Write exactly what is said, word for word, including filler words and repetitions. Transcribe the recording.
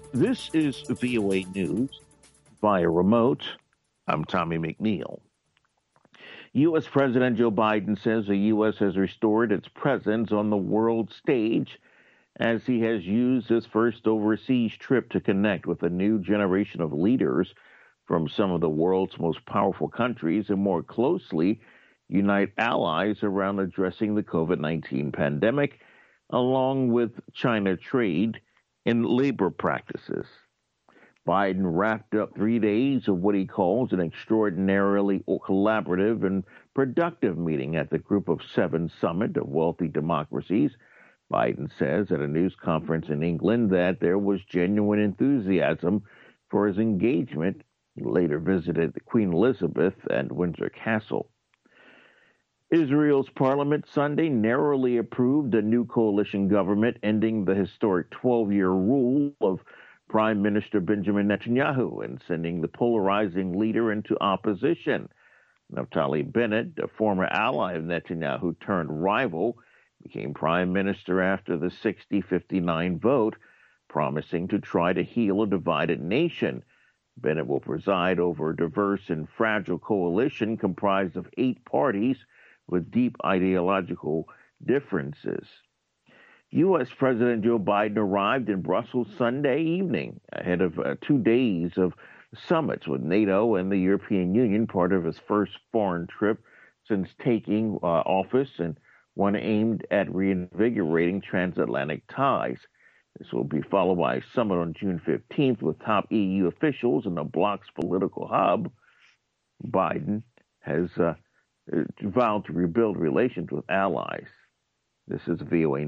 This is V O A News via remote. I'm Tommy McNeil. U S. President Joe Biden says the U S has restored its presence on the world stage as he has used his first overseas trip to connect with a new generation of leaders from some of the world's most powerful countries and more closely unite allies around addressing the COVID nineteen pandemic, along with China trade and labor practices. Biden wrapped up three days of what he calls an extraordinarily collaborative and productive meeting at the Group of Seven Summit of Wealthy Democracies. Biden says at a news conference in England that there was genuine enthusiasm for his engagement. He later visited Queen Elizabeth and Windsor Castle. Israel's parliament Sunday narrowly approved a new coalition government ending the historic twelve-year rule of Prime Minister Benjamin Netanyahu and sending the polarizing leader into opposition. Naftali Bennett, a former ally of Netanyahu turned rival, became prime minister after the sixty fifty-nine vote, promising to try to heal a divided nation. Bennett will preside over a diverse and fragile coalition comprised of eight parties with deep ideological differences. U S. President Joe Biden arrived in Brussels Sunday evening ahead of uh, two days of summits with NATO and the European Union, part of his first foreign trip since taking uh, office and one aimed at reinvigorating transatlantic ties. This will be followed by a summit on June fifteenth with top E U officials in the bloc's political hub. Biden has uh, vowed to rebuild relations with allies. This is V O A